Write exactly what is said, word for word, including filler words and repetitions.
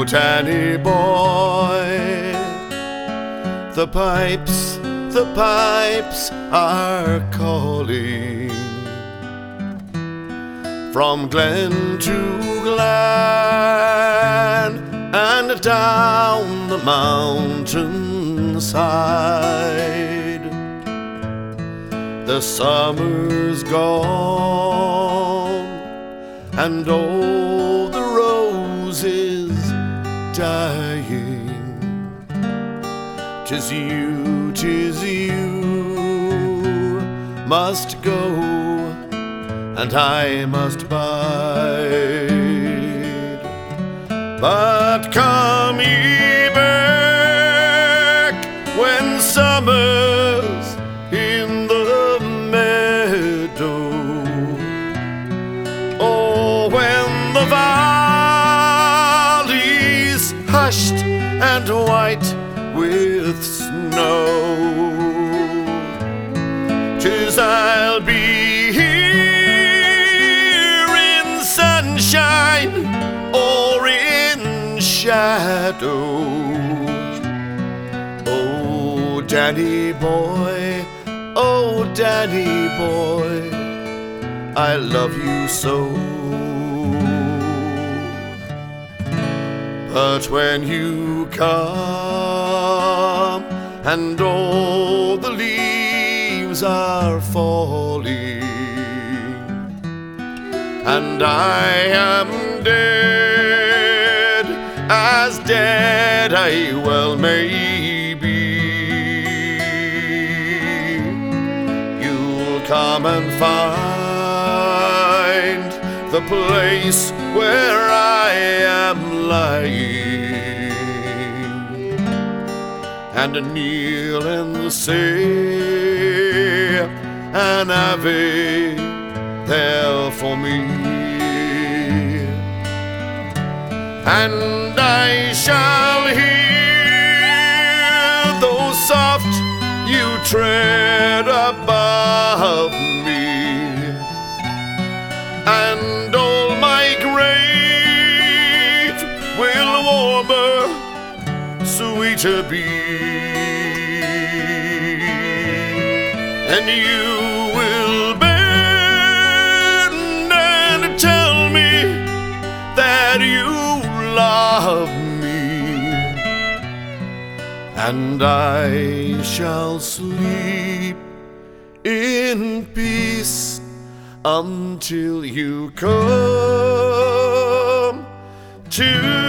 Danny boy, the pipes, the pipes are calling from glen to glen and down the mountainside. The summer's gone and all the roses dying. 'Tis you, 'tis you must go, and I must bide. But come ye back when summer's in the meadow, or when the valley's hushed and white with snow. 'Tis I'll be here in sunshine or in shadow. Oh, Danny boy, oh, Danny boy, I love you so. But when you come and all the leaves are falling, and I am dead, as dead I well may be, you'll come and find the place where I am lying, and kneel and say an ave there for me, and I shall hear though soft you tread above me, and all my grave will warmer, sweeter be, and you will bend and tell me that you love me, and I shall sleep in peace until you come to